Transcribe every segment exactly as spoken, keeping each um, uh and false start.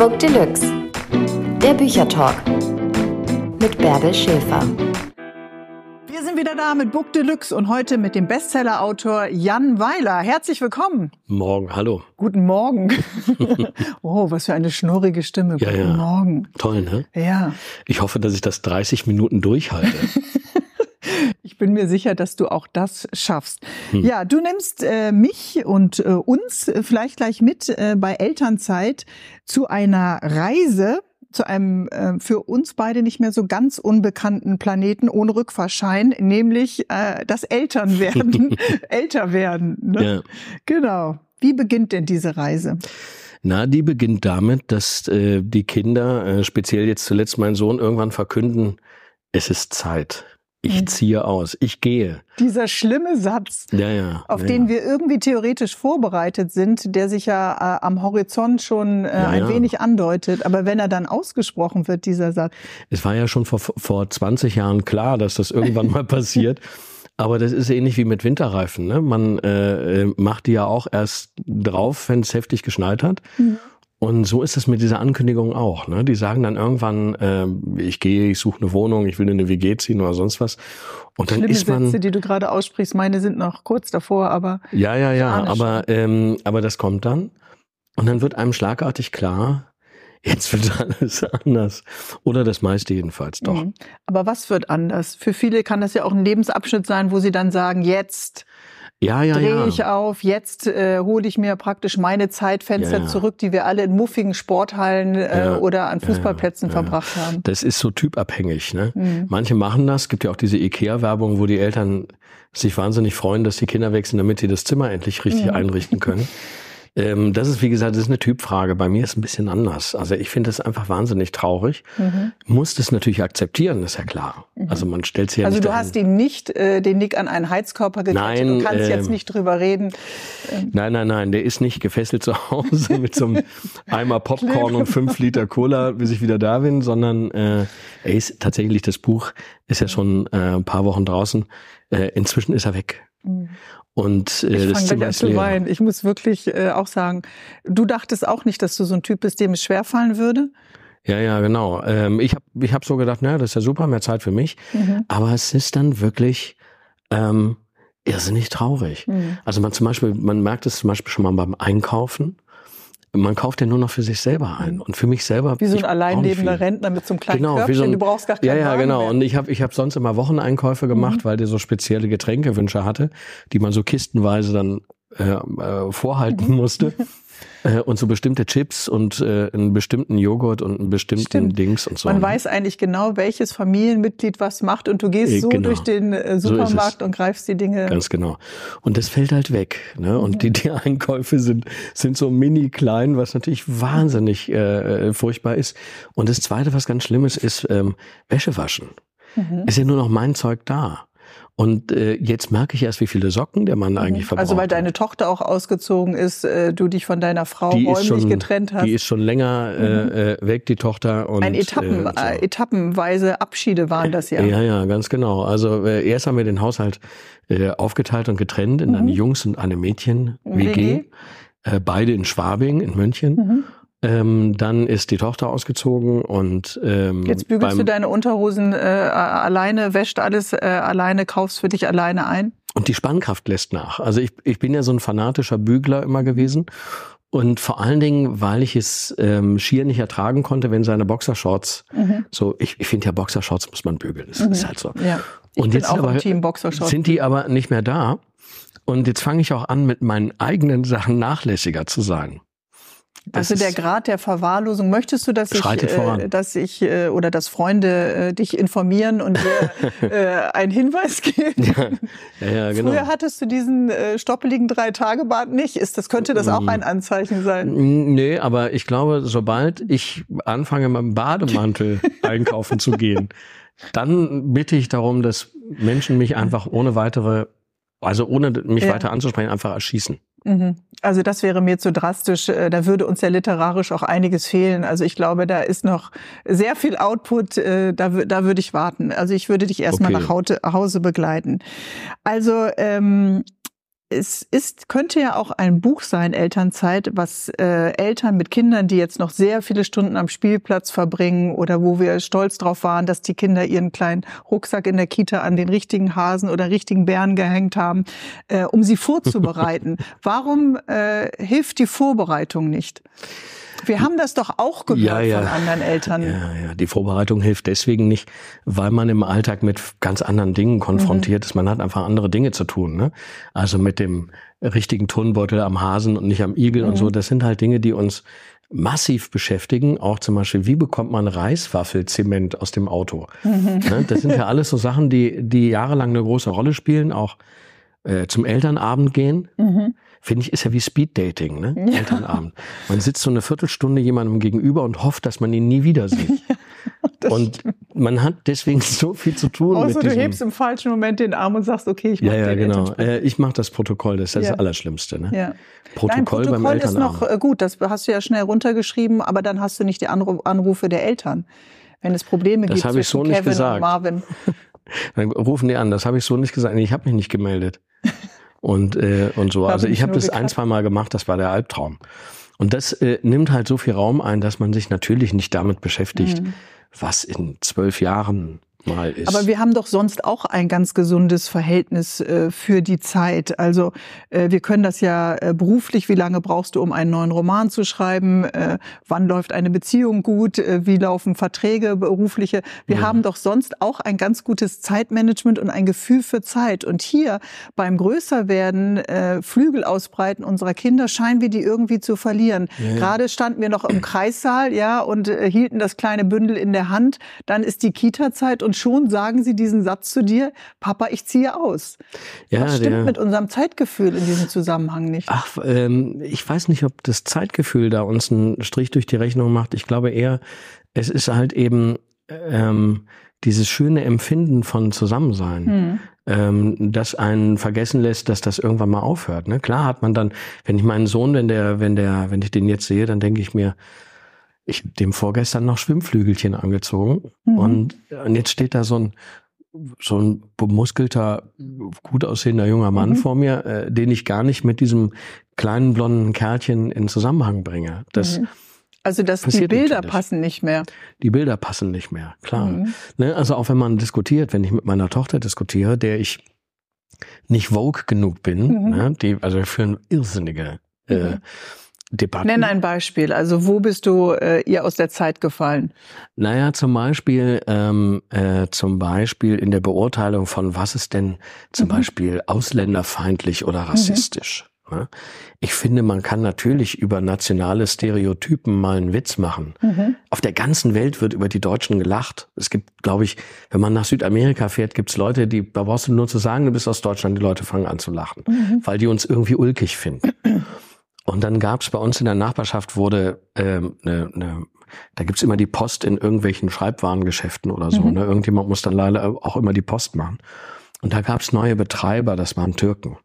Book Deluxe, der Büchertalk mit Bärbel Schäfer. Wir sind wieder da mit Book Deluxe und heute mit dem Bestseller-Autor Jan Weiler. Herzlich willkommen. Morgen, hallo. Guten Morgen. Oh, was für eine schnurrige Stimme. Ja, Guten ja. Morgen. Toll, ne? Ja. Ich hoffe, dass ich das dreißig Minuten durchhalte. Ich bin mir sicher, dass du auch das schaffst. Hm. Ja, du nimmst äh, mich und äh, uns äh, vielleicht gleich mit äh, bei Elternzeit zu einer Reise, zu einem äh, für uns beide nicht mehr so ganz unbekannten Planeten ohne Rückfahrschein, nämlich äh, das Elternwerden, älter werden. Ne? Ja. Genau. Wie beginnt denn diese Reise? Na, die beginnt damit, dass äh, die Kinder, äh, speziell jetzt zuletzt mein Sohn, irgendwann verkünden, es ist Zeit. Ich ziehe aus, ich gehe. Dieser schlimme Satz, ja, ja, auf ja, den ja. wir irgendwie theoretisch vorbereitet sind, der sich ja äh, am Horizont schon äh, Ja, ein ja. wenig andeutet. Aber wenn er dann ausgesprochen wird, dieser Satz. Es war ja schon vor, vor zwanzig Jahren klar, dass das irgendwann mal passiert. Aber das ist ähnlich wie mit Winterreifen. Ne? Man äh, macht die ja auch erst drauf, wenn es heftig geschneit hat. Mhm. Und so ist es mit dieser Ankündigung auch. Ne? Die sagen dann irgendwann, äh, ich gehe, ich suche eine Wohnung, ich will in eine W G ziehen oder sonst was. Und dann Schlimme ist man, Sätze, die du gerade aussprichst, meine sind noch kurz davor, aber ja, ja, ja, aber schon. ähm, aber das kommt dann und dann wird einem schlagartig klar, jetzt wird alles anders oder das meiste jedenfalls doch. Mhm. Aber was wird anders? Für viele kann das ja auch ein Lebensabschnitt sein, wo sie dann sagen, jetzt Ja, ja, drehe ja. ich auf, jetzt äh, hole ich mir praktisch meine Zeitfenster Ja, ja. zurück, die wir alle in muffigen Sporthallen äh, Ja, oder an Fußballplätzen ja, ja. verbracht haben. Das ist so typabhängig. Ne? Mhm. Manche machen das. Es gibt ja auch diese Ikea-Werbung, wo die Eltern sich wahnsinnig freuen, dass die Kinder wechseln, damit sie das Zimmer endlich richtig Mhm. einrichten können. Ähm, das ist, wie gesagt, das ist eine Typfrage. Bei mir ist es ein bisschen anders. Also ich finde das einfach wahnsinnig traurig. Mhm. Muss das natürlich akzeptieren, ist ja klar. Mhm. Also man stellt sich ja also nicht du dahin. hast ihm nicht äh, den Nick an einen Heizkörper gekettet Nein, und kannst äh, jetzt nicht drüber reden. Ähm. Nein, nein, nein, der ist nicht gefesselt zu Hause mit so einem Eimer Popcorn und fünf Liter Cola, bis ich wieder da bin, sondern äh, er ist tatsächlich, das Buch ist ja schon äh, ein paar Wochen draußen. Äh, inzwischen ist er weg. Mhm. Und äh, ich das fange Zimmer gleich an ist zu leer. weinen. Ich muss wirklich äh, auch sagen, du dachtest auch nicht, dass du so ein Typ bist, dem es schwerfallen würde? Ja, ja, genau. Ähm, ich habe ich hab so gedacht, na, das ist ja super, mehr Zeit für mich. Mhm. Aber es ist dann wirklich ähm, irrsinnig traurig. Mhm. Also man zum Beispiel, man merkt es zum Beispiel schon mal beim Einkaufen. Man kauft ja nur noch für sich selber ein. Und für mich selber. Wie so ein alleinlebender Rentner mit so einem kleinen genau, Körbchen, so ein, du brauchst gar keinen Ja, ja, Wagen genau. mehr. Und ich habe ich hab sonst immer Wocheneinkäufe gemacht, mhm. weil der so spezielle Getränkewünsche hatte, die man so kistenweise dann äh, äh, vorhalten mhm. musste. äh, und so bestimmte Chips und äh, einen bestimmten Joghurt und einen bestimmten Stimmt. Dings und so. Man weiß eigentlich genau, welches Familienmitglied was macht und du gehst äh, so genau. durch den äh, Supermarkt so und greifst die Dinge. Ganz genau. Und das fällt halt weg. Ne? Und mhm. die, die Einkäufe sind, sind so mini klein, was natürlich wahnsinnig äh, furchtbar ist. Und das Zweite, was ganz schlimm ist, ist ähm, Wäsche waschen. Mhm. Ist ja nur noch mein Zeug da. Und äh, jetzt merke ich erst, wie viele Socken der Mann eigentlich verbraucht. Also weil deine Tochter auch ausgezogen ist, äh, du dich von deiner Frau die räumlich schon, getrennt hast. Die ist schon länger äh, äh, weg, die Tochter. Und, Ein Etappen, äh, so. äh, etappenweise Abschiede waren das ja. Ja, ja, ganz genau. Also äh, erst haben wir den Haushalt äh, aufgeteilt und getrennt in mhm. eine Jungs- und eine Mädchen-W G. Äh, beide in Schwabing, in München. Mhm. Ähm, dann ist die Tochter ausgezogen und ähm, jetzt bügelst du deine Unterhosen äh, alleine, wäscht alles äh, alleine, kaufst für dich alleine ein? Und die Spannkraft lässt nach. Also ich, ich bin ja so ein fanatischer Bügler immer gewesen und vor allen Dingen, weil ich es ähm, schier nicht ertragen konnte, wenn seine Boxershorts mhm. so, ich, ich finde ja Boxershorts muss man bügeln, das mhm. ist halt so. Ja. Ich und bin jetzt auch aber, im Team Boxershorts. Sind die aber nicht mehr da und jetzt fange ich auch an, mit meinen eigenen Sachen nachlässiger zu sein. Das also der Grad der Verwahrlosung, möchtest du, dass ich, äh, dass ich äh, oder dass Freunde äh, dich informieren und dir äh, einen Hinweis geben? Ja, ja, ja, genau. Früher hattest du diesen äh, stoppeligen Drei-Tage-Bart nicht. Ist das, könnte das auch ein Anzeichen sein? Nee, aber ich glaube, sobald ich anfange, mit dem Bademantel einkaufen zu gehen, dann bitte ich darum, dass Menschen mich einfach ohne weitere, also ohne mich ja. weiter anzusprechen, einfach erschießen. Also das wäre mir zu drastisch. Da würde uns ja literarisch auch einiges fehlen. Also ich glaube, da ist noch sehr viel Output. Da, da würde ich warten. Also ich würde dich erstmal okay. nach Hause begleiten. Also ähm, es ist, könnte ja auch ein Buch sein, Elternzeit, was äh, Eltern mit Kindern, die jetzt noch sehr viele Stunden am Spielplatz verbringen oder wo wir stolz drauf waren, dass die Kinder ihren kleinen Rucksack in der Kita an den richtigen Hasen oder richtigen Bären gehängt haben, äh, um sie vorzubereiten. Warum äh, hilft die Vorbereitung nicht? Wir haben das doch auch gehört ja, ja. von anderen Eltern. Ja, ja, die Vorbereitung hilft deswegen nicht, weil man im Alltag mit ganz anderen Dingen konfrontiert mhm. ist. Man hat einfach andere Dinge zu tun, ne? Also mit dem richtigen Turnbeutel am Hasen und nicht am Igel mhm. und so. Das sind halt Dinge, die uns massiv beschäftigen. Auch zum Beispiel, wie bekommt man Reiswaffelzement aus dem Auto? Mhm. Ne? Das sind ja alles so Sachen, die, die jahrelang eine große Rolle spielen. Auch äh, zum Elternabend gehen. Mhm. Finde ich, ist ja wie Speeddating, ne? Ja. Elternabend. Man sitzt so eine Viertelstunde jemandem gegenüber und hofft, dass man ihn nie wieder sieht. Ja, und stimmt. Man hat deswegen so viel zu tun. Außer mit du diesem hebst im falschen Moment den Arm und sagst, okay, ich mach ja, ja, den genau. Äh, ich mache das Protokoll, das ist ja. das Allerschlimmste. Ne? Ja. Protokoll, Nein, Protokoll beim Elternabend. ist noch äh, gut, das hast du ja schnell runtergeschrieben, aber dann hast du nicht die Anru- Anrufe der Eltern. Wenn es Probleme das gibt zwischen so Kevin gesagt. und Marvin. Dann rufen die an, das habe ich so nicht gesagt. Ich habe mich nicht gemeldet. Und, äh, und so. Also ich habe das ein, zwei Mal gemacht, das war der Albtraum. Und das äh, nimmt halt so viel Raum ein, dass man sich natürlich nicht damit beschäftigt, mhm. was in zwölf Jahren mal ist. Aber wir haben doch sonst auch ein ganz gesundes Verhältnis äh, für die Zeit. Also äh, wir können das ja äh, beruflich, wie lange brauchst du, um einen neuen Roman zu schreiben? Äh, wann läuft eine Beziehung gut? Äh, wie laufen Verträge, berufliche? Wir ja. haben doch sonst auch ein ganz gutes Zeitmanagement und ein Gefühl für Zeit. Und hier beim Größerwerden, äh, Flügel ausbreiten unserer Kinder, scheinen wir die irgendwie zu verlieren. Ja. Gerade standen wir noch im Kreissaal, ja, und äh, hielten das kleine Bündel in der Hand. Dann ist die Kita-Zeit und schon sagen sie diesen Satz zu dir, Papa, ich ziehe aus. Ja, was stimmt der, mit unserem Zeitgefühl in diesem Zusammenhang nicht? Ach, ähm, ich weiß nicht, ob das Zeitgefühl da uns einen Strich durch die Rechnung macht. Ich glaube eher, es ist halt eben ähm, dieses schöne Empfinden von Zusammensein, hm. ähm, das einen vergessen lässt, dass das irgendwann mal aufhört. Ne? Klar hat man dann, wenn ich meinen Sohn, wenn der, wenn der, wenn ich den jetzt sehe, dann denke ich mir, ich habe dem vorgestern noch Schwimmflügelchen angezogen mhm. und, und jetzt steht da so ein so ein bemuskelter, gut aussehender junger Mann mhm. vor mir, äh, den ich gar nicht mit diesem kleinen blonden Kerlchen in Zusammenhang bringe. Das mhm. Also dass die Bilder natürlich. passen nicht mehr. Die Bilder passen nicht mehr, klar. Mhm. Ne, also auch wenn man diskutiert, wenn ich mit meiner Tochter diskutiere, der ich nicht woke genug bin, mhm. ne, die also für eine irrsinnige äh, mhm. Debatten. Nenn ein Beispiel. Also wo bist du äh, ihr aus der Zeit gefallen? Naja, zum Beispiel, ähm, äh, zum Beispiel in der Beurteilung von was ist denn zum mhm. Beispiel ausländerfeindlich oder rassistisch. Mhm. Ne? Ich finde, man kann natürlich über nationale Stereotypen mal einen Witz machen. Mhm. Auf der ganzen Welt wird über die Deutschen gelacht. Es gibt, glaube ich, wenn man nach Südamerika fährt, gibt es Leute, die, da brauchst du nur zu sagen, du bist aus Deutschland, die Leute fangen an zu lachen, mhm. weil die uns irgendwie ulkig finden. Und dann gab's bei uns in der Nachbarschaft wurde ähm, ne, ne, da gibt's immer die Post in irgendwelchen Schreibwarengeschäften oder so. Mhm. Ne? Irgendjemand muss dann leider auch immer die Post machen. Und da gab's neue Betreiber, das waren Türken.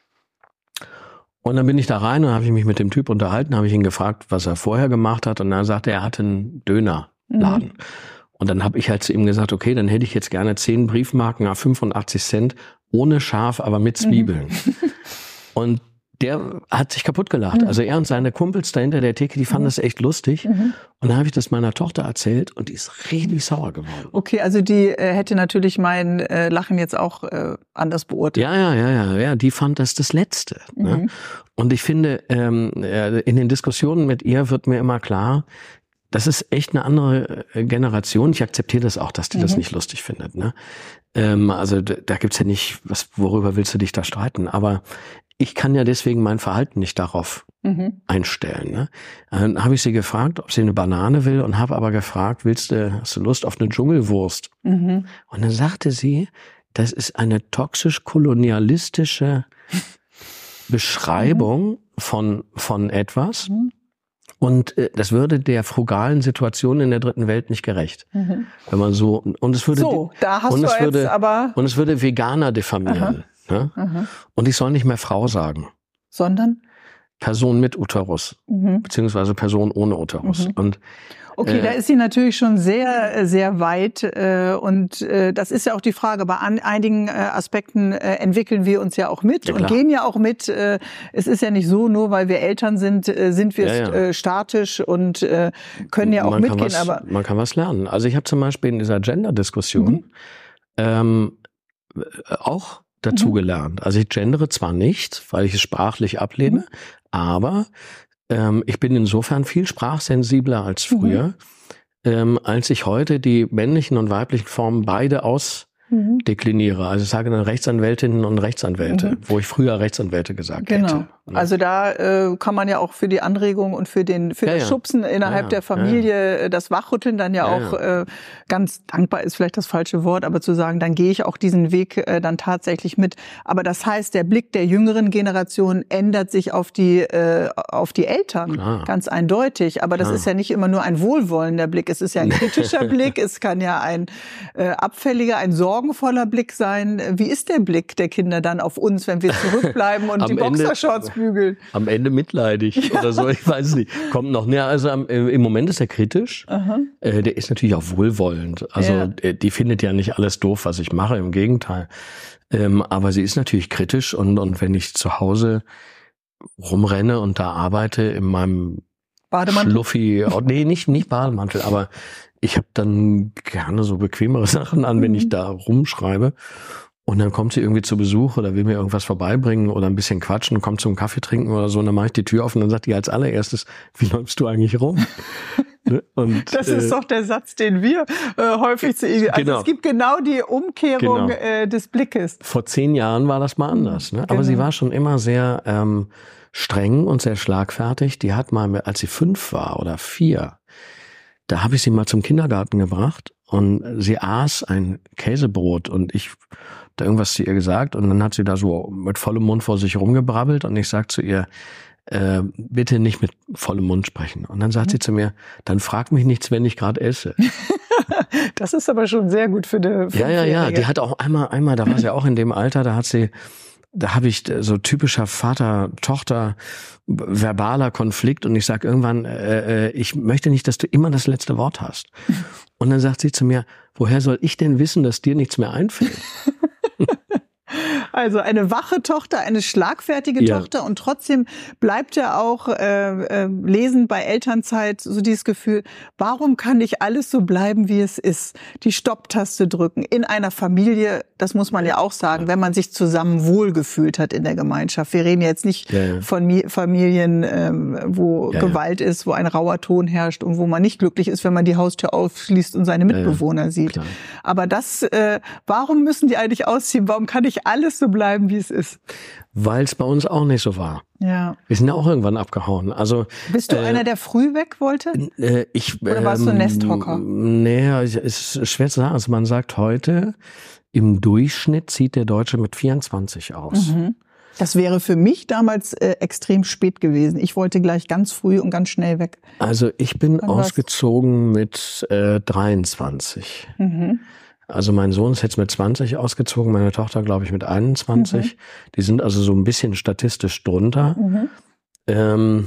Und dann bin ich da rein und habe ich mich mit dem Typ unterhalten, habe ich ihn gefragt, was er vorher gemacht hat. Und dann sagte er, er hatte einen Dönerladen. Mhm. Und dann habe ich halt zu ihm gesagt, okay, dann hätte ich jetzt gerne zehn Briefmarken à fünfundachtzig Cent ohne Schaf, aber mit Zwiebeln. Mhm. Und der hat sich kaputt gelacht. Mhm. Also er und seine Kumpels da hinter der Theke, die fanden mhm. das echt lustig. Mhm. Und dann habe ich das meiner Tochter erzählt und die ist richtig sauer geworden. Okay, also die äh, hätte natürlich mein äh, Lachen jetzt auch äh, anders beurteilt. Ja, ja, ja, ja, ja. Die fand das das Letzte. Mhm. Ne? Und ich finde, ähm, in den Diskussionen mit ihr wird mir immer klar, das ist echt eine andere Generation. Ich akzeptiere das auch, dass die mhm. das nicht lustig findet. Ne? Ähm, also da, da gibt's ja nicht, was, worüber willst du dich da streiten? Aber ich kann ja deswegen mein Verhalten nicht darauf mhm. einstellen. Ne? Dann habe ich sie gefragt, ob sie eine Banane will und habe aber gefragt, willst du, hast du Lust auf eine Dschungelwurst? Mhm. Und dann sagte sie, das ist eine toxisch-kolonialistische Beschreibung mhm. von, von etwas. Mhm. Und äh, das würde der frugalen Situation in der dritten Welt nicht gerecht. Mhm. Wenn man so, und es würde, so, da hast und du es jetzt würde, aber und es würde Veganer diffamieren. Ne? Und ich soll nicht mehr Frau sagen. Sondern? Person mit Uterus, mhm. beziehungsweise Person ohne Uterus. Mhm. Und Okay, äh, da ist sie natürlich schon sehr, sehr weit. Äh, und äh, das ist ja auch die Frage. Bei an, einigen äh, Aspekten äh, entwickeln wir uns ja auch mit ja, und gehen ja auch mit. Äh, es ist ja nicht so, nur weil wir Eltern sind, äh, sind wir ja, ja. Äh, statisch und äh, können ja auch man mitgehen. Was, aber man kann was lernen. Also ich habe zum Beispiel in dieser Gender-Diskussion mhm. ähm, auch dazu mhm. gelernt. Also ich gendere zwar nicht, weil ich es sprachlich ablehne, mhm. aber ähm, ich bin insofern viel sprachsensibler als früher, mhm. ähm, als ich heute die männlichen und weiblichen Formen beide ausdekliniere. Also ich sage dann Rechtsanwältinnen und Rechtsanwälte, mhm. wo ich früher Rechtsanwälte gesagt genau. hätte. Genau. Also da äh, kann man ja auch für die Anregung und für den für ja, das ja. Schubsen innerhalb ja, der Familie, ja. das Wachrütteln dann ja, ja auch ja. Äh, ganz dankbar ist vielleicht das falsche Wort, aber zu sagen, dann gehe ich auch diesen Weg äh, dann tatsächlich mit. Aber das heißt, der Blick der jüngeren Generation ändert sich auf die äh, auf die Eltern Klar. ganz eindeutig. Aber das Klar. ist ja nicht immer nur ein wohlwollender Blick. Es ist ja ein kritischer Blick. Es kann ja ein äh, abfälliger, ein sorgenvoller Blick sein. Wie ist der Blick der Kinder dann auf uns, wenn wir zurückbleiben und die Boxershorts bügeln? Am Ende mitleidig ja. oder so, ich weiß es nicht. Kommt noch näher. Also am, im Moment ist er kritisch. Äh, der ist natürlich auch wohlwollend. Also ja. die findet ja nicht alles doof, was ich mache. Im Gegenteil. Ähm, aber sie ist natürlich kritisch und und wenn ich zu Hause rumrenne und da arbeite in meinem Bademantel? Schluffi, oh, nee, nicht nicht Bademantel, aber ich habe dann gerne so bequemere Sachen an, wenn mhm. ich da rumschreibe. Und dann kommt sie irgendwie zu Besuch oder will mir irgendwas vorbeibringen oder ein bisschen quatschen, kommt zum Kaffee trinken oder so. Und dann mache ich die Tür auf und dann sagt die als allererstes, wie läufst du eigentlich rum? Und, das ist äh, doch der Satz, den wir äh, häufig zu Also genau. es gibt genau die Umkehrung genau. äh, des Blickes. Vor zehn Jahren war das mal anders. Ne? Aber genau. sie war schon immer sehr ähm, streng und sehr schlagfertig. Die hat mal, als sie fünf war oder vier, da habe ich sie mal zum Kindergarten gebracht und sie aß ein Käsebrot und ich da irgendwas zu ihr gesagt und dann hat sie da so mit vollem Mund vor sich rumgebrabbelt und ich sag zu ihr, äh, bitte nicht mit vollem Mund sprechen. Und dann sagt mhm. sie zu mir, dann frag mich nichts, wenn ich gerade esse. Das ist aber schon sehr gut für eine Ja, ja, ja. Die hat auch einmal, einmal, da war sie auch in dem Alter, da hat sie, da habe ich so typischer Vater-Tochter verbaler Konflikt und ich sag irgendwann, äh, ich möchte nicht, dass du immer das letzte Wort hast. Und dann sagt sie zu mir, woher soll ich denn wissen, dass dir nichts mehr einfällt? Also eine wache Tochter, eine schlagfertige ja. Tochter und trotzdem bleibt ja auch äh, äh, lesend bei Elternzeit so dieses Gefühl, warum kann nicht alles so bleiben, wie es ist? Die Stopptaste drücken in einer Familie, das muss man ja auch sagen, wenn man sich zusammen wohlgefühlt hat in der Gemeinschaft. Wir reden jetzt nicht ja, ja. von Mi- Familien, ähm, wo ja, Gewalt ja. ist, wo ein rauer Ton herrscht und wo man nicht glücklich ist, wenn man die Haustür aufschließt und seine Mitbewohner ja, ja. sieht. Klar. Aber das, äh, warum müssen die eigentlich ausziehen? Warum kann nicht alles so bleiben, wie es ist? Weil es bei uns auch nicht so war. Ja. Wir sind ja auch irgendwann abgehauen. Also bist du äh, einer, der früh weg wollte? Äh, ich, Oder warst ähm, du ein Nesthocker? Nee, es ist schwer zu sagen. Also man sagt heute, im Durchschnitt zieht der Deutsche mit vierundzwanzig aus. Mhm. Das wäre für mich damals äh, extrem spät gewesen. Ich wollte gleich ganz früh und ganz schnell weg. Also ich bin Wann ausgezogen war's? mit äh, dreiundzwanzig. Mhm. Also mein Sohn ist jetzt mit zwanzig ausgezogen, meine Tochter, glaube ich, mit einundzwanzig. Mhm. Die sind also so ein bisschen statistisch drunter. Mhm. Ähm,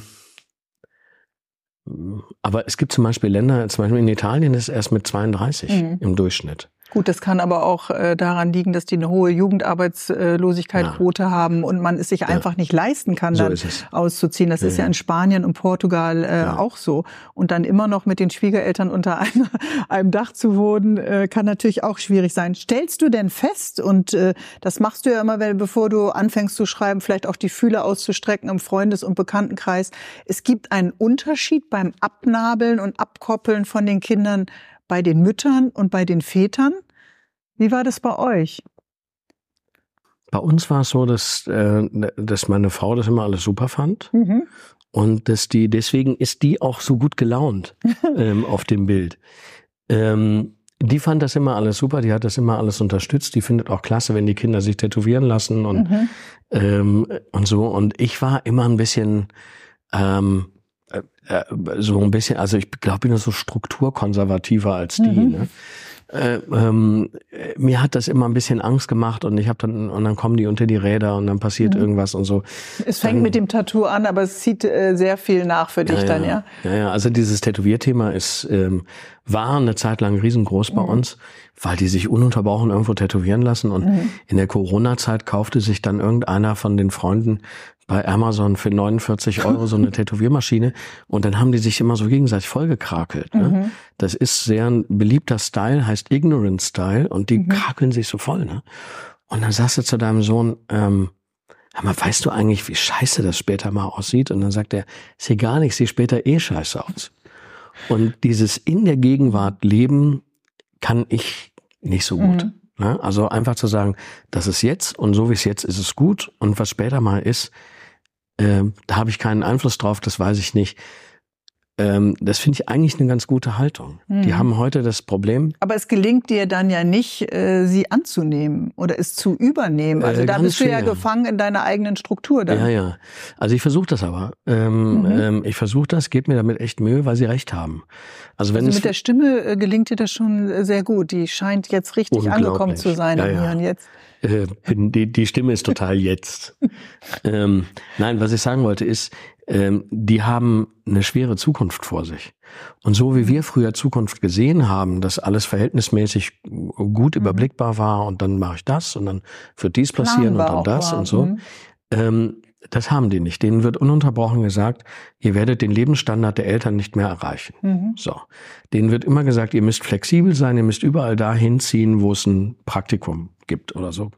aber es gibt zum Beispiel Länder, zum Beispiel in Italien ist es erst mit zweiunddreißig mhm. im Durchschnitt. Gut, das kann aber auch äh, daran liegen, dass die eine hohe Jugendarbeitslosigkeitsquote ja. haben und man es sich ja. einfach nicht leisten kann, so dann auszuziehen. Das ja, ist ja in Spanien und Portugal äh, ja. auch so. Und dann immer noch mit den Schwiegereltern unter einem, einem Dach zu wohnen, äh, kann natürlich auch schwierig sein. Stellst du denn fest, und äh, das machst du ja immer, wenn, bevor du anfängst zu schreiben, vielleicht auch die Fühler auszustrecken im Freundes- und Bekanntenkreis, es gibt einen Unterschied beim Abnabeln und Abkoppeln von den Kindern bei den Müttern und bei den Vätern? Wie war das bei euch? Bei uns war es so, dass, äh, dass meine Frau das immer alles super fand. Mhm. Und dass die, deswegen ist die auch so gut gelaunt ähm, auf dem Bild. Ähm, die fand das immer alles super, die hat das immer alles unterstützt. Die findet auch klasse, wenn die Kinder sich tätowieren lassen und, mhm. ähm, und so. Und ich war immer ein bisschen... Ähm, so ein bisschen, also ich glaube, ich bin so strukturkonservativer als die. Mhm. Ne? äh, ähm, mir hat das immer ein bisschen Angst gemacht und ich habe dann und dann kommen die unter die Räder und dann passiert mhm. irgendwas und so. Es fängt dann mit dem Tattoo an, aber es zieht äh, sehr viel nach für dich ja, dann, ja. ja? Ja, ja, also dieses Tätowierthema ist ähm, war eine Zeit lang riesengroß bei mhm. uns, weil die sich ununterbrochen irgendwo tätowieren lassen und mhm. in der Corona-Zeit kaufte sich dann irgendeiner von den Freunden bei Amazon für neunundvierzig Euro so eine Tätowiermaschine und dann haben die sich immer so gegenseitig vollgekrakelt. Ne? Mhm. Das ist sehr ein beliebter Style, heißt Ignorant Style und die mhm. krakeln sich so voll. Ne? Und dann sagst du zu deinem Sohn, ähm, aber weißt du eigentlich, wie scheiße das später mal aussieht? Und dann sagt er, ist egal, ich sehe später eh scheiße aus. Und dieses in der Gegenwart leben kann ich nicht so gut. Mhm. Ne? Also einfach zu sagen, das ist jetzt und so wie es jetzt ist, ist es gut und was später mal ist, äh, da habe ich keinen Einfluss drauf, das weiß ich nicht. Ähm, das finde ich eigentlich eine ganz gute Haltung. Mhm. Die haben heute das Problem. Aber es gelingt dir dann ja nicht, äh, sie anzunehmen oder es zu übernehmen. Also äh, da bist du ja gefangen in deiner eigenen Struktur dann. Ja, ja. Also ich versuche das aber. Ähm, mhm. ähm, ich versuche das, gebe mir damit echt Mühe, weil sie recht haben. Also, wenn also es mit der Stimme äh, gelingt dir das schon sehr gut. Die scheint jetzt richtig angekommen zu sein. Ja, ja. Hier und jetzt. Äh, die, die Stimme ist total jetzt. ähm, nein, was ich sagen wollte ist, ähm, die haben eine schwere Zukunft vor sich. Und so wie wir früher Zukunft gesehen haben, dass alles verhältnismäßig gut mhm. überblickbar war und dann mache ich das und dann wird dies passieren und dann das war. und so, mhm. ähm, das haben die nicht. Denen wird ununterbrochen gesagt, ihr werdet den Lebensstandard der Eltern nicht mehr erreichen. Mhm. So. Denen wird immer gesagt, ihr müsst flexibel sein, ihr müsst überall dahin ziehen, wo es ein Praktikum gibt oder so.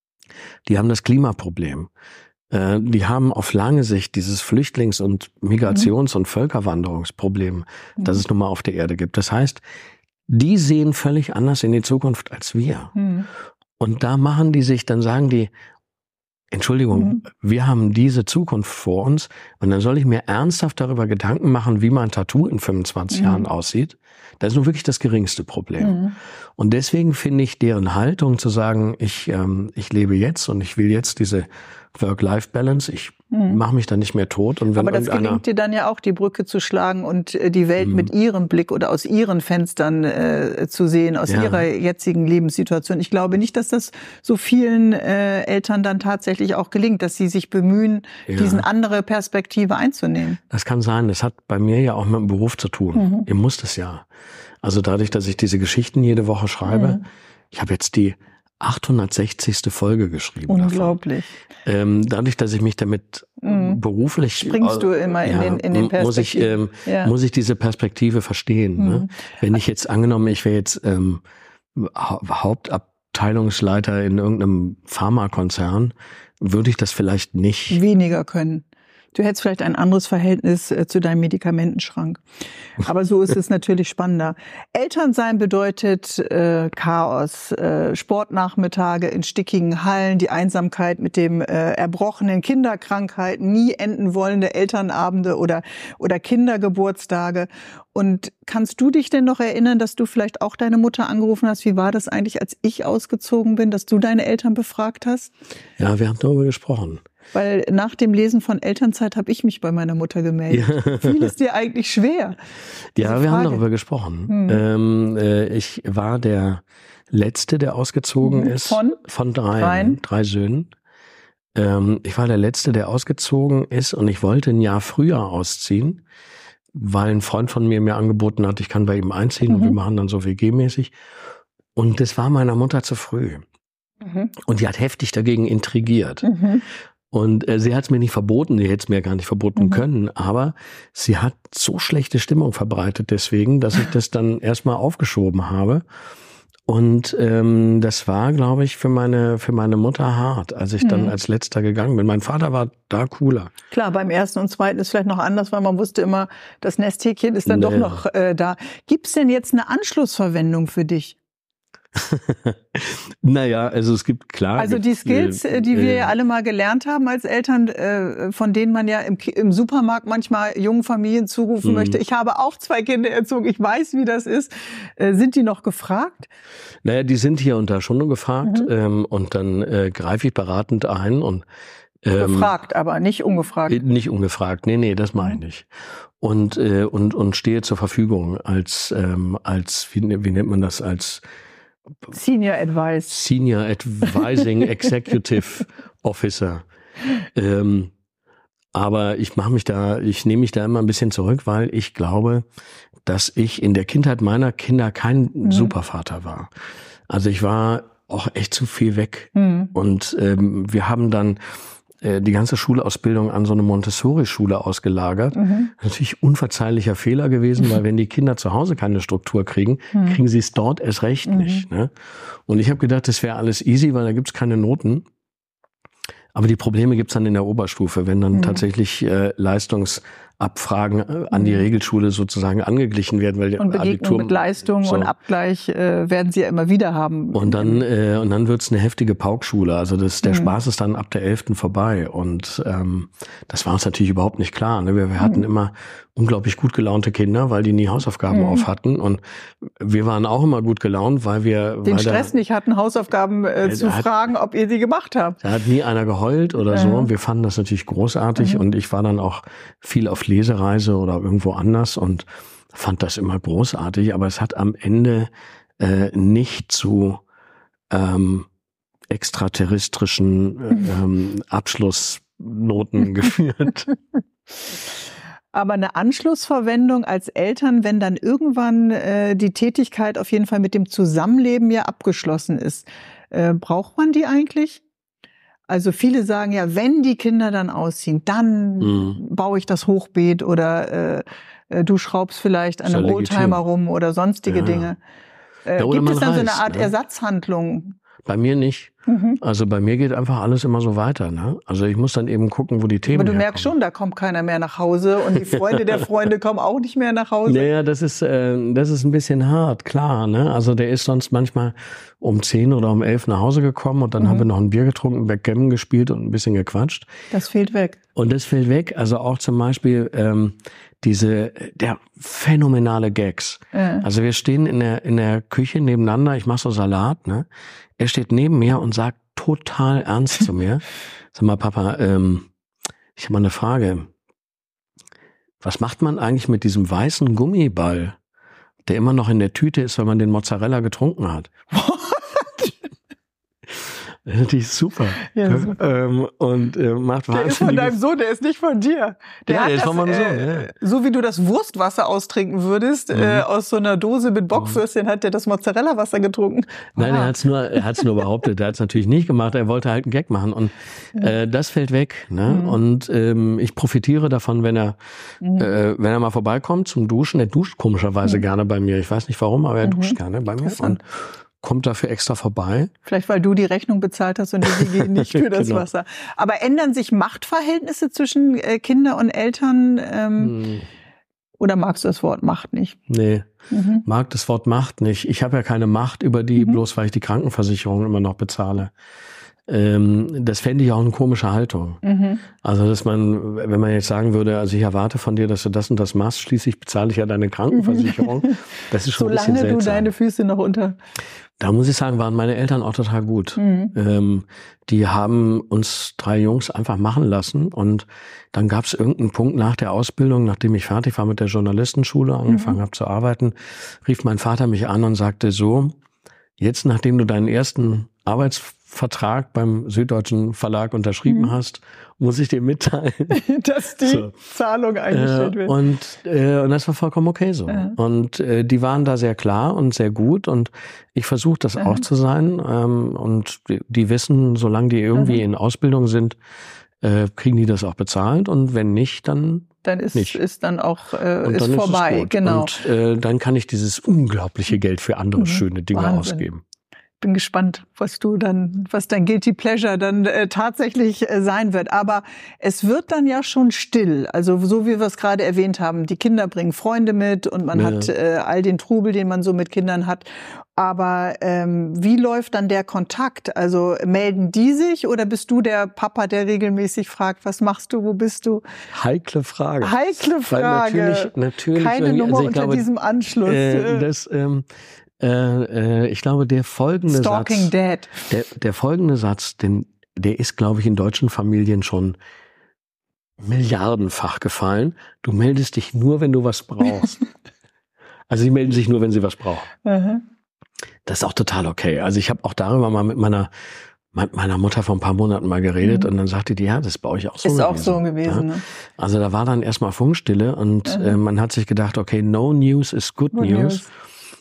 Die haben das Klimaproblem. Äh, die haben auf lange Sicht dieses Flüchtlings- und Migrations- mhm. und Völkerwanderungsproblem, mhm. das es nun mal auf der Erde gibt. Das heißt, die sehen völlig anders in die Zukunft als wir. Mhm. Und da machen die sich, dann sagen die, Entschuldigung, mhm. wir haben diese Zukunft vor uns und dann soll ich mir ernsthaft darüber Gedanken machen, wie mein Tattoo in fünfundzwanzig mhm. Jahren aussieht. Das ist nun wirklich das geringste Problem. Mhm. Und deswegen finde ich deren Haltung zu sagen, ich ähm, ich lebe jetzt und ich will jetzt diese Work-Life-Balance, ich mhm. mache mich da nicht mehr tot. Und wenn aber das gelingt dir dann ja auch, die Brücke zu schlagen und äh, die Welt mhm. mit ihrem Blick oder aus ihren Fenstern äh, zu sehen, aus ja. ihrer jetzigen Lebenssituation. Ich glaube nicht, dass das so vielen äh, Eltern dann tatsächlich auch gelingt, dass sie sich bemühen, ja. diesen andere Perspektive einzunehmen. Das kann sein. Das hat bei mir ja auch mit dem Beruf zu tun. Mhm. Ihr müsst es ja. Also dadurch, dass ich diese Geschichten jede Woche schreibe, mhm. ich habe jetzt die achthundertsechzigste Folge geschrieben. Unglaublich. Ähm, dadurch, dass ich mich damit mhm. beruflich springst du immer in ja, den in den Perspektiven. Muss ich ähm, ja. muss ich diese Perspektive verstehen. Mhm. Ne? Wenn ich jetzt angenommen, ich wäre jetzt ähm, Hauptabteilungsleiter in irgendeinem Pharmakonzern, würde ich das vielleicht nicht weniger können. Du hättest vielleicht ein anderes Verhältnis äh, zu deinem Medikamentenschrank. Aber so ist es natürlich spannender. Elternsein bedeutet äh, Chaos, äh, Sportnachmittage in stickigen Hallen, die Einsamkeit mit dem äh, erbrochenen, Kinderkrankheiten, nie enden wollende Elternabende oder, oder Kindergeburtstage. Und kannst du dich denn noch erinnern, dass du vielleicht auch deine Mutter angerufen hast? Wie war das eigentlich, als ich ausgezogen bin, dass du deine Eltern befragt hast? Ja, wir haben darüber gesprochen. Weil nach dem Lesen von Elternzeit habe ich mich bei meiner Mutter gemeldet. Ja. Fiel es dir eigentlich schwer? Ja, wir haben darüber gesprochen. Hm. Ähm, äh, ich war der Letzte, der ausgezogen hm. ist. Von? Von drei, drei Söhnen. Ähm, ich war der Letzte, der ausgezogen ist und ich wollte ein Jahr früher ausziehen, weil ein Freund von mir mir angeboten hat, ich kann bei ihm einziehen mhm. und wir machen dann so W G-mäßig. Und das war meiner Mutter zu früh. Mhm. Und die hat heftig dagegen intrigiert. Mhm. Und äh, sie hat es mir nicht verboten, sie hätte es mir gar nicht verboten mhm. können, aber sie hat so schlechte Stimmung verbreitet deswegen, dass ich das dann erstmal aufgeschoben habe. Und ähm, das war, glaube ich, für meine für meine Mutter hart, als ich mhm. dann als Letzter gegangen bin. Mein Vater war da cooler. Klar, beim ersten und zweiten ist vielleicht noch anders, weil man wusste immer, das Nesthäkchen ist dann nee. doch noch äh, da. Gibt's denn jetzt eine Anschlussverwendung für dich? Naja, also es gibt klar... Also die Skills, äh, die wir äh, ja alle mal gelernt haben als Eltern, äh, von denen man ja im, im Supermarkt manchmal jungen Familien zurufen möchte, ich habe auch zwei Kinder erzogen, ich weiß, wie das ist. Äh, sind die noch gefragt? Naja, die sind hier und da schon gefragt mhm. ähm, und dann äh, greife ich beratend ein und Ähm, Gefragt, aber nicht ungefragt. Nicht ungefragt, nee, nee, das meine ich nicht. Und, äh, und, und stehe zur Verfügung als, ähm, als wie, wie nennt man das, als Senior Advice. Senior Advising Executive Officer. Ähm, aber ich mache mich da, ich nehme mich da immer ein bisschen zurück, weil ich glaube, dass ich in der Kindheit meiner Kinder kein mhm. Supervater war. Also ich war auch echt zu viel weg. Mhm. Und ähm, wir haben dann äh, die ganze Schulausbildung an so eine Montessori-Schule ausgelagert. Mhm. Natürlich unverzeihlicher Fehler gewesen, weil wenn die Kinder zu Hause keine Struktur kriegen, mhm. kriegen sie es dort erst recht mhm. nicht. Ne? Und ich habe gedacht, das wäre alles easy, weil da gibt's keine Noten. Aber die Probleme gibt's dann in der Oberstufe, wenn dann mhm. tatsächlich äh, Leistungsabfragen äh, an die Regelschule sozusagen angeglichen werden, weil und Begegnung Abitur, mit Leistung so. Und Abgleich äh, werden sie ja immer wieder haben. Und dann äh, und dann wird's eine heftige Paukschule. Also das der mhm. Spaß ist dann ab der elften vorbei. Und ähm, das war uns natürlich überhaupt nicht klar. Ne? Wir, wir hatten mhm. immer unglaublich gut gelaunte Kinder, weil die nie Hausaufgaben mhm. auf hatten. Und wir waren auch immer gut gelaunt, weil wir den weil Stress da, nicht hatten, Hausaufgaben äh, zu hat, fragen, ob ihr sie gemacht habt. Da hat nie einer geheult oder so. Mhm. Wir fanden das natürlich großartig. Mhm. Und ich war dann auch viel auf Lesereise oder irgendwo anders und fand das immer großartig. Aber es hat am Ende äh, nicht zu ähm, extraterrestrischen ähm, Abschlussnoten geführt. Aber eine Anschlussverwendung als Eltern, wenn dann irgendwann äh, die Tätigkeit auf jeden Fall mit dem Zusammenleben ja abgeschlossen ist, äh, braucht man die eigentlich? Also viele sagen ja, wenn die Kinder dann ausziehen, dann mhm. baue ich das Hochbeet oder äh, du schraubst vielleicht an einem Oldtimer rum oder sonstige ja. Dinge. Äh, ja, gibt es dann reist, so eine Art ne? Ersatzhandlung? Bei mir nicht. Mhm. Also bei mir geht einfach alles immer so weiter. Ne? Also ich muss dann eben gucken, wo die Themen Aber du herkommen. merkst schon, da kommt keiner mehr nach Hause und die Freunde der Freunde kommen auch nicht mehr nach Hause. Naja, das ist äh, das ist ein bisschen hart, klar. Ne? Also der ist sonst manchmal um zehn oder um elf nach Hause gekommen und dann mhm. haben wir noch ein Bier getrunken, Backgammon gespielt und ein bisschen gequatscht. Das fehlt weg. Und das fällt weg. Also auch zum Beispiel ähm, diese der phänomenale Gags. Ja. Also wir stehen in der in der Küche nebeneinander. Ich mache so Salat. Ne? Er steht neben mir und sagt total ernst zu mir. Sag mal, Papa, ähm, ich habe mal eine Frage. Was macht man eigentlich mit diesem weißen Gummiball, der immer noch in der Tüte ist, wenn man den Mozzarella getrunken hat? Die ist super. Ja, super. Ähm, und äh, macht der ist von deinem Sohn, der ist nicht von dir. Der ja, hat der ist das, von meinem Sohn. Äh, ja. So wie du das Wurstwasser austrinken würdest, mhm. äh, aus so einer Dose mit Bockwürstchen, hat der das Mozzarella-Wasser getrunken. Nein, er hat's nur, er hat's nur behauptet. Er hat's natürlich nicht gemacht. Er wollte halt einen Gag machen und äh, das fällt weg. Ne? Mhm. Und ähm, ich profitiere davon, wenn er, mhm. äh, wenn er mal vorbeikommt zum Duschen. Er duscht komischerweise mhm. gerne bei mir. Ich weiß nicht warum, aber er mhm. duscht gerne bei mir. Und kommt dafür extra vorbei. Vielleicht, weil du die Rechnung bezahlt hast und die gehen nicht für das genau. Wasser. Aber ändern sich Machtverhältnisse zwischen äh, Kinder und Eltern? Ähm, hm. Oder magst du das Wort Macht nicht? Nee, mhm. mag das Wort Macht nicht. Ich habe ja keine Macht über die, mhm. bloß weil ich die Krankenversicherung immer noch bezahle. Ähm, das fände ich auch eine komische Haltung. Mhm. Also, dass man, wenn man jetzt sagen würde, also ich erwarte von dir, dass du das und das machst, schließlich bezahle ich ja deine Krankenversicherung. Mhm. Das ist schon ein bisschen seltsam. Solange du deine Füße noch unter... Da muss ich sagen, waren meine Eltern auch total gut. Mhm. Ähm, die haben uns drei Jungs einfach machen lassen und dann gab es irgendeinen Punkt nach der Ausbildung, nachdem ich fertig war mit der Journalistenschule, angefangen mhm. habe zu arbeiten, rief mein Vater mich an und sagte so, jetzt nachdem du deinen ersten Arbeitsvertrag beim Süddeutschen Verlag unterschrieben mhm. hast, muss ich dir mitteilen, dass die so. Zahlung eingestellt äh, wird. Und, äh, und das war vollkommen okay so. Ja. Und äh, die waren da sehr klar und sehr gut und ich versuche das ja. auch zu sein. Ähm, und die, die wissen, solange die irgendwie mhm. in Ausbildung sind, äh, kriegen die das auch bezahlt und wenn nicht, dann dann ist nicht. ist dann auch äh, und ist dann vorbei, ist es gut. Genau. Und äh, dann kann ich dieses unglaubliche Geld für andere mhm. schöne Dinge Wahnsinn. ausgeben. Bin gespannt, was du dann, was dein Guilty Pleasure dann äh, tatsächlich äh, sein wird. Aber es wird dann ja schon still. Also so wie wir es gerade erwähnt haben, die Kinder bringen Freunde mit und man ja. hat äh, all den Trubel, den man so mit Kindern hat. Aber ähm, wie läuft dann der Kontakt? Also melden die sich oder bist du der Papa, der regelmäßig fragt, was machst du, wo bist du? Heikle Frage. Heikle Frage. Weil natürlich, natürlich, keine Nummer also unter glaube, diesem Anschluss. Äh, das, ähm, Äh, äh, ich glaube, der folgende Stalking Satz, Dad. Der, der folgende Satz, den der ist, glaube ich, in deutschen Familien schon milliardenfach gefallen. Du meldest dich nur, wenn du was brauchst. Also sie melden sich nur, wenn sie was brauchen. Mhm. Das ist auch total okay. Also ich habe auch darüber mal mit meiner mit meiner Mutter vor ein paar Monaten mal geredet mhm. und dann sagte die, ja, das ist bei euch auch so ist gewesen. Ist auch so gewesen, ja? Ne? Also da war dann erstmal Funkstille und mhm. äh, man hat sich gedacht, okay, no news is good, good news. news.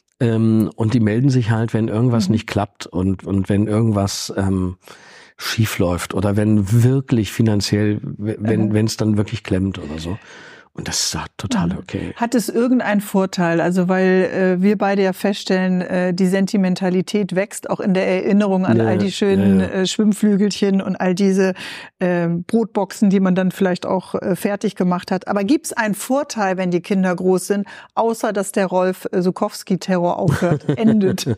Ähm, und die melden sich halt, wenn irgendwas mhm. nicht klappt und und wenn irgendwas ähm, schief läuft oder wenn wirklich finanziell, wenn wenn es dann wirklich klemmt oder so. Und das ist total okay. Hat es irgendeinen Vorteil? Also weil äh, wir beide ja feststellen, äh, die Sentimentalität wächst auch in der Erinnerung an ja, all die schönen ja, ja. Äh, Schwimmflügelchen und all diese äh, Brotboxen, die man dann vielleicht auch äh, fertig gemacht hat. Aber gibt es einen Vorteil, wenn die Kinder groß sind, außer dass der Rolf Zuckowski-Terror aufhört, endet?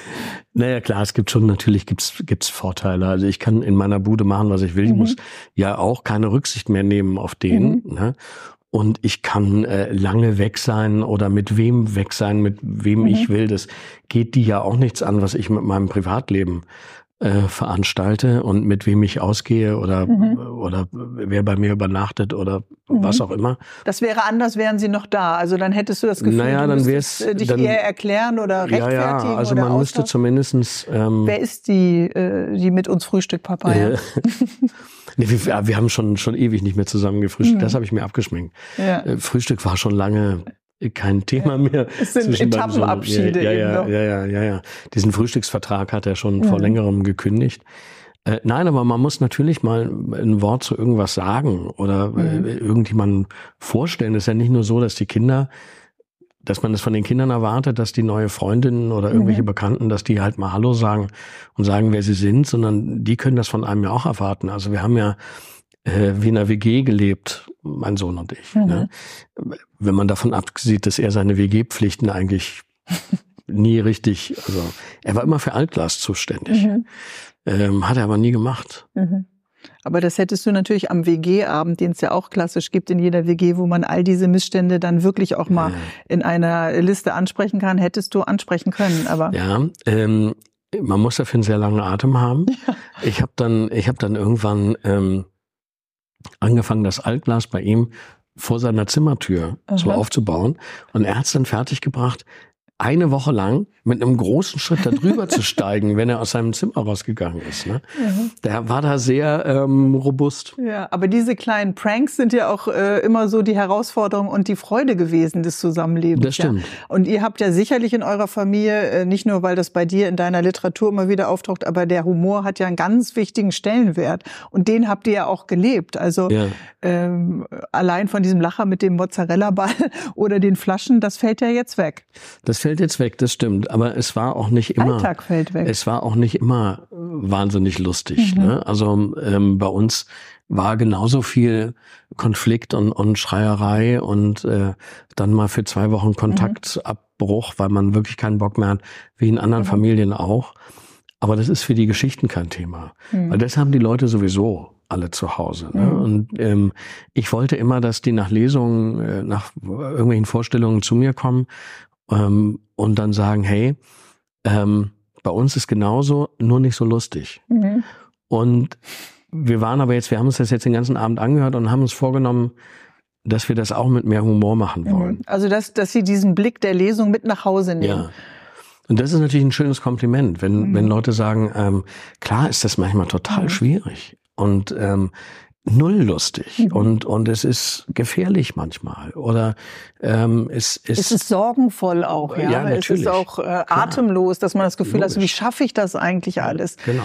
Naja, klar, es gibt schon, natürlich gibt's gibt's Vorteile. Also ich kann in meiner Bude machen, was ich will. Mhm. Ich muss ja auch keine Rücksicht mehr nehmen auf den, mhm. ne? Und ich kann äh, lange weg sein oder mit wem weg sein, mit wem mhm. ich will. Das geht die ja auch nichts an, was ich mit meinem Privatleben äh, veranstalte und mit wem ich ausgehe oder mhm. oder wer bei mir übernachtet oder mhm. was auch immer. Das wäre anders, wären sie noch da. Also dann hättest du das Gefühl, naja, du dann müsstest wär's, dich dann, eher erklären oder rechtfertigen. Ja, ja, also oder man müsste zumindestens. Ähm, wer ist die, äh, die mit uns frühstückt, Papa? Ja? Nee, wir, wir haben schon schon ewig nicht mehr zusammen gefrühstückt. Mhm. Das habe ich mir abgeschminkt. Ja. Frühstück war schon lange kein Thema mehr. Es sind Etappenabschiede ja, ja, eben noch. Ja, ja, ja, ja. Diesen Frühstücksvertrag hat er schon mhm. vor längerem gekündigt. Äh, nein, aber man muss natürlich mal ein Wort zu irgendwas sagen oder mhm. äh, irgendjemanden vorstellen. Es ist ja nicht nur so, dass die Kinder, dass man das von den Kindern erwartet, dass die neue Freundinnen oder irgendwelche mhm. Bekannten, dass die halt mal Hallo sagen und sagen, wer sie sind, sondern die können das von einem ja auch erwarten. Also wir haben ja äh, wie in einer W G gelebt, mein Sohn und ich. Mhm. Ne? Wenn man davon absieht, dass er seine W G-Pflichten eigentlich nie richtig, also er war immer für Altglas zuständig, mhm. ähm, hat er aber nie gemacht. Mhm. Aber das hättest du natürlich am W G-Abend, den es ja auch klassisch gibt in jeder W G, wo man all diese Missstände dann wirklich auch mal ja. in einer Liste ansprechen kann, hättest du ansprechen können. Aber ja, ähm, man muss dafür einen sehr langen Atem haben. Ja. Ich habe dann, ich habe dann irgendwann ähm, angefangen, das Altglas bei ihm vor seiner Zimmertür Aha. so aufzubauen. Und er hat es dann fertiggebracht, eine Woche lang mit einem großen Schritt da drüber zu steigen, wenn er aus seinem Zimmer rausgegangen ist. Ne? Mhm. Der war da sehr ähm, robust. Ja, aber diese kleinen Pranks sind ja auch äh, immer so die Herausforderung und die Freude gewesen des Zusammenlebens. Das stimmt. Ja? Und ihr habt ja sicherlich in eurer Familie, äh, nicht nur, weil das bei dir in deiner Literatur immer wieder auftaucht, aber der Humor hat ja einen ganz wichtigen Stellenwert. Und den habt ihr ja auch gelebt. Also ja. ähm, allein von diesem Lacher mit dem Mozzarella-Ball oder den Flaschen, das fällt ja jetzt weg. Das fällt jetzt weg, das stimmt. Aber es war auch nicht immer. Alltag fällt weg. Es war auch nicht immer wahnsinnig lustig. Mhm. Ne? Also ähm, bei uns war genauso viel Konflikt und, und Schreierei und äh, dann mal für zwei Wochen Kontaktabbruch, mhm. weil man wirklich keinen Bock mehr hat, wie in anderen mhm. Familien auch. Aber das ist für die Geschichten kein Thema. Mhm. Weil das haben die Leute sowieso alle zu Hause. Ne? Mhm. Und ähm, ich wollte immer, dass die nach Lesungen, äh, nach irgendwelchen Vorstellungen zu mir kommen ähm, und dann sagen, hey, ähm, bei uns ist genauso, nur nicht so lustig. Mhm. Und wir waren aber jetzt, wir haben uns das jetzt den ganzen Abend angehört und haben uns vorgenommen, dass wir das auch mit mehr Humor machen wollen. Mhm. Also dass, dass Sie diesen Blick der Lesung mit nach Hause nehmen. Ja. Und das ist natürlich ein schönes Kompliment, wenn, mhm. wenn Leute sagen, ähm, klar ist das manchmal total mhm. schwierig und ähm, null lustig mhm. und und es ist gefährlich manchmal oder ähm, es ist es ist sorgenvoll auch, ja, ja es ist auch äh, atemlos, dass man das Gefühl Logisch. hat, wie schaffe ich das eigentlich alles? Genau.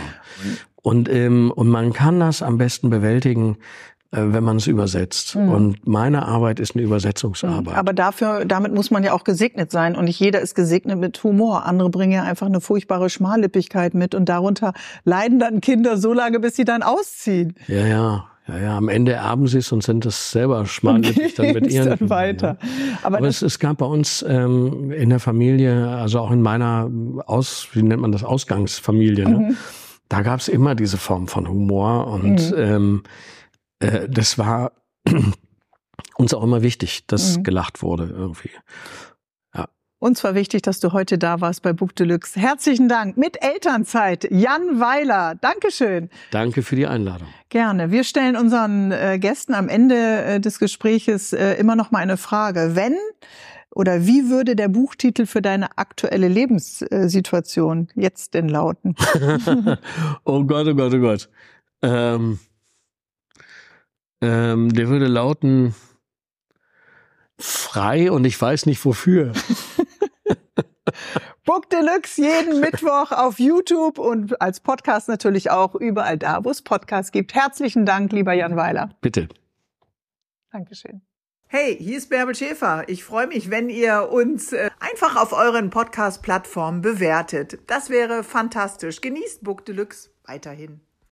Und ähm, und man kann das am besten bewältigen, wenn man es übersetzt. Mhm. Und meine Arbeit ist eine Übersetzungsarbeit. Aber dafür, damit muss man ja auch gesegnet sein. Und nicht jeder ist gesegnet mit Humor. Andere bringen ja einfach eine furchtbare Schmallippigkeit mit. Und darunter leiden dann Kinder so lange, bis sie dann ausziehen. Ja, ja. Ja, ja, am Ende erben sie es und sind es selber schmallippig dann mit ihren dann weiter. Ja. Aber, Aber es, es gab bei uns ähm, in der Familie, also auch in meiner Aus, wie nennt man das, Ausgangsfamilie, ne? Mhm. Da gab es immer diese Form von Humor und mhm. ähm, äh, das war uns auch immer wichtig, dass mhm. gelacht wurde irgendwie. Ja. Uns war wichtig, dass du heute da warst bei Book Deluxe. Herzlichen Dank. Mit Elternzeit, Jan Weiler. Dankeschön. Danke für die Einladung. Gerne. Wir stellen unseren äh, Gästen am Ende äh, des Gespräches äh, immer noch mal eine Frage. Wenn oder wie würde der Buchtitel für deine aktuelle Lebenssituation jetzt denn lauten? Oh Gott, oh Gott, oh Gott. Ähm, ähm, der würde lauten: Frei und ich weiß nicht wofür. Book Deluxe jeden Mittwoch auf YouTube und als Podcast natürlich auch überall da, wo es Podcasts gibt. Herzlichen Dank, lieber Jan Weiler. Bitte. Dankeschön. Hey, hier ist Bärbel Schäfer. Ich freue mich, wenn ihr uns äh, einfach auf euren Podcast-Plattformen bewertet. Das wäre fantastisch. Genießt Book Deluxe weiterhin.